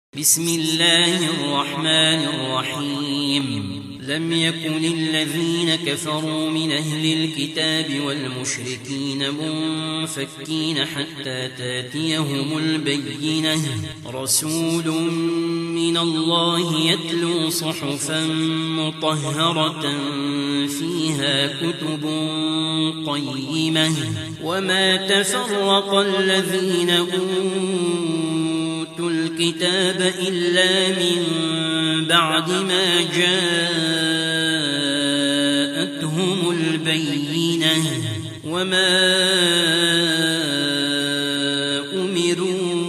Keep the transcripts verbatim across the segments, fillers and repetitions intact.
بسم الله الرحمن الرحيم لم يكن الذين كفروا من أهل الكتاب والمشركين منفكين حتى تاتيهم البينة رسول من الله يتلو صحفا مطهرة فيها كتب قيمة وما تفرق الذين أوتوا الكتاب إلا من بعد ما جاءتهم البينة وما أمروا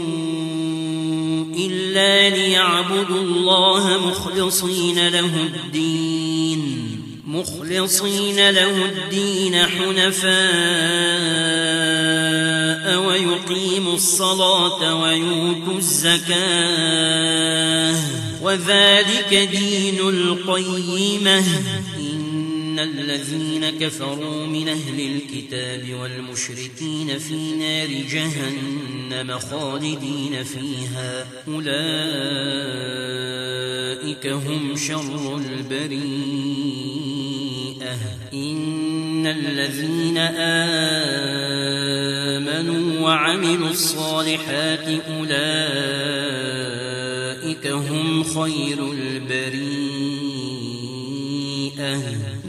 إلا ليعبدوا الله مخلصين له الدين مخلصين له الدين حنفاء ويقيموا الصلاة ويؤتوا الزكاة وذلك دين القيمة إن الذين كفروا من أهل الكتاب والمشركين في نار جهنم خالدين فيها أولئك هم شر البريئة إن الذين آمنوا وعملوا الصالحات أولئك هم خير البريئة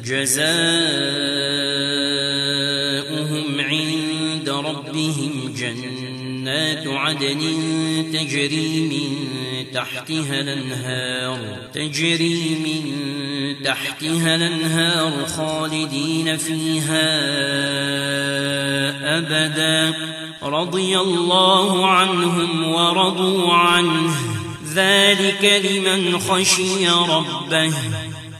جزاؤهم عند ربهم جنات عدن تجري من تحتها الأنهار تجري من تحتها الأنهار خالدين فيها أبدا رضي الله عنهم ورضوا عنه ذلك لمن خشي ربه